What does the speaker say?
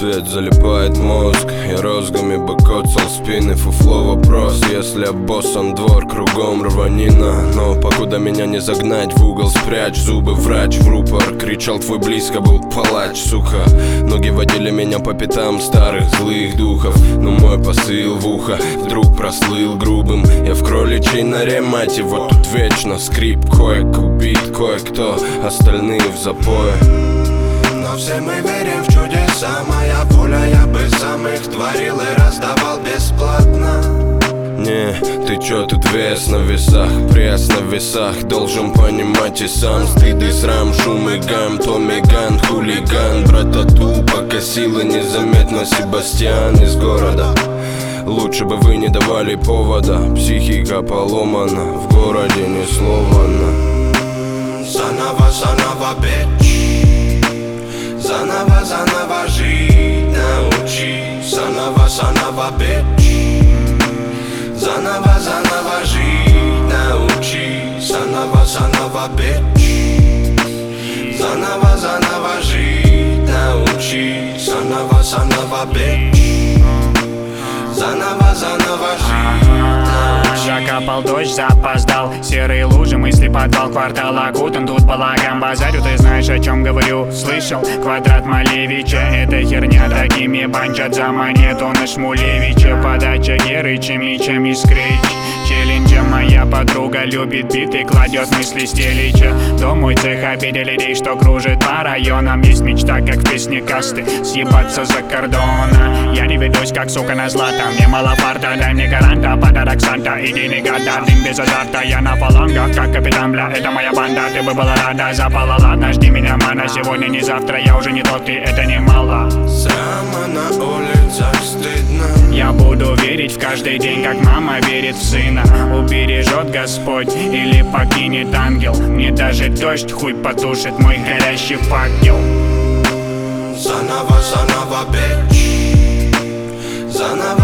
свет залипает мозг. Я розгами бы коцал спины, фуфло вопрос. Если обоссан двор, кругом рванина. Но покуда меня не загнать в угол, спрячь зубы, врач в рупор. Кричал твой близко был палач, сука. Ноги водили меня по пятам старых злых духов. Но мой посыл в ухо вдруг прослыл грубым. Я в кроличьей норе, мать его, тут вечно скрип. Кое-кто убит, кое-кто, остальные в запое. Но все мы верим в чудеса. Моя воля, я бы сам их творил и раздавал бесплатно. Не, ты чё, тут вес на весах, пресс на весах. Должен понимать и сам. Стыд и срам, шум и гам, Томми Ган, хулиган. Братату, пока силы незаметно. Себастьян из города. Лучше бы вы не давали повода. Психика поломана, в городе ни слова на. Заново, бич. Заново жить научи. Заново, бич. Заново жить научи. Заново, бич. Заново жить научи. Заново, бич. Заново жить научи. Закапал дождь, запоздал. Серые лужи, мысли, подвал, квартал окутан. Тут балаган, базарю, ты знаешь, о чем говорю. Слышал? Квадрат Малевича, это херня. Такими банчат за монету на Шмулевича. Подача Герыча, мечем и скрич. Челленджа моя подруга любит биты, кладет мысли стелича. Дом мой цех, обидели людей, что кружит по районам. Есть мечта, как в песне касты, съебаться за кордона. Я не ведусь, как сука на злато. Мне мало фарта, дай мне гаранта. Подарок Санта, иди не гада. Дым без азарта, я на фалангах, как капитан, бля, это моя банда. Ты бы была рада, запала, ладно, жди меня, мана. Сегодня не завтра, я уже не тот, и это немало. Срама на улицах стыдно. Я буду верить в каждый день, как мама верит в сына. Убережет Господь или покинет ангел. Мне даже дождь хуй потушит мой горящий факел. Заново, бич. Заново